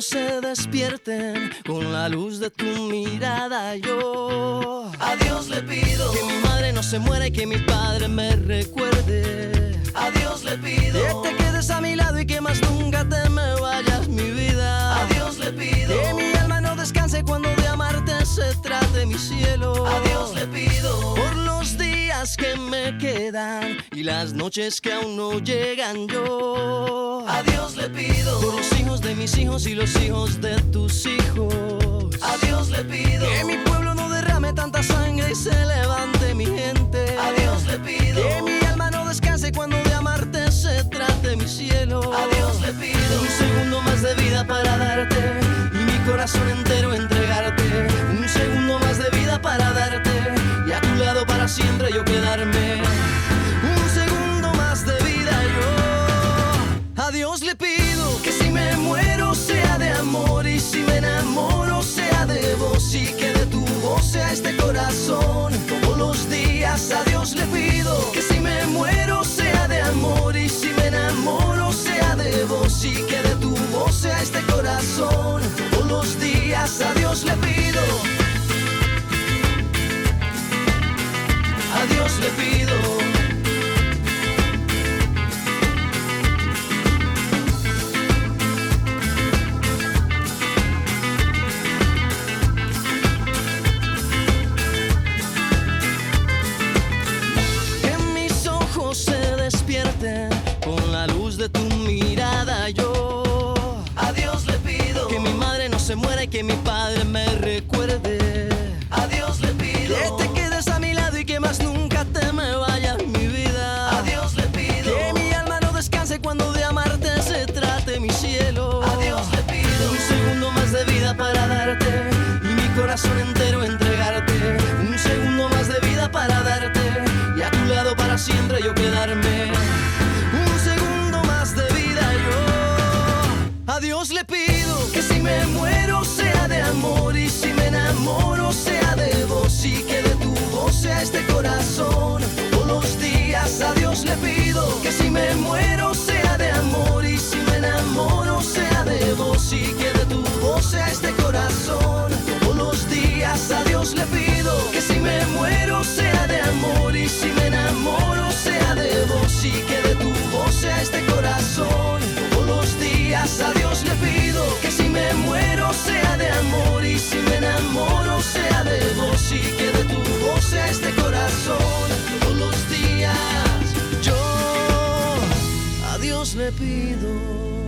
se despierten con la luz de tu mirada. Yo a Dios le pido que mi madre no se muera y que mi padre me recuerde. A Dios le pido que te quedes a mi lado y que más nunca te me vayas, mi vida. A Dios le pido que mi alma no descanse cuando de amarte se trate, mi cielo. A Dios le pido por los días que me quedan y las noches que aún no llegan. Yo a Dios le pido por los hijos de mis hijos y los hijos de tus hijos. A Dios le pido que mi pueblo no derrame tanta sangre y se levante mi gente. A Dios le pido que mi alma no descanse cuando de amarte se trate, mi cielo. A Dios le pido un segundo más de vida para darte y mi corazón entero entregarte. Un segundo más de vida para darte y a tu lado para siempre yo quedarme. Un segundo más de vida yo a Dios le pido que si me muero sea de amor y si me enamoro sea de vos y que de tu voz sea este corazón. Todos los días a Dios le pido que si me muero sea de amor y si me enamoro sea de vos y que de tu voz sea este corazón. Todos los días a Dios le pido. A Dios le pido. Con la luz de tu mirada yo a Dios le pido que mi madre no se muera y que mi padre me recuerde. A Dios le pido que te quedes a mi lado y que más nunca te me vayas, mi vida. A Dios le pido que mi alma no descanse cuando de amarte se trate, mi cielo. A Dios le pido un segundo más de vida para darte y mi corazón entero entregarte. Un segundo más de vida para darte y a tu lado para siempre yo quedarme. A Dios le pido que si me muero sea de amor y si me enamoro sea de vos y que de tu voz sea este corazón. Todos los días a Dios le pido que si me muero sea de amor y si me enamoro sea de vos y que de tu voz sea este corazón. Todos los días a Dios le pido que si me muero sea de amor y si me enamoro sea de vos y que de tu voz sea este corazón. Todos los días a Dios le pido que si me muero sea de amor y si me enamoro sea de vos y que de tu voz sea este corazón. Todos los días yo a Dios le pido.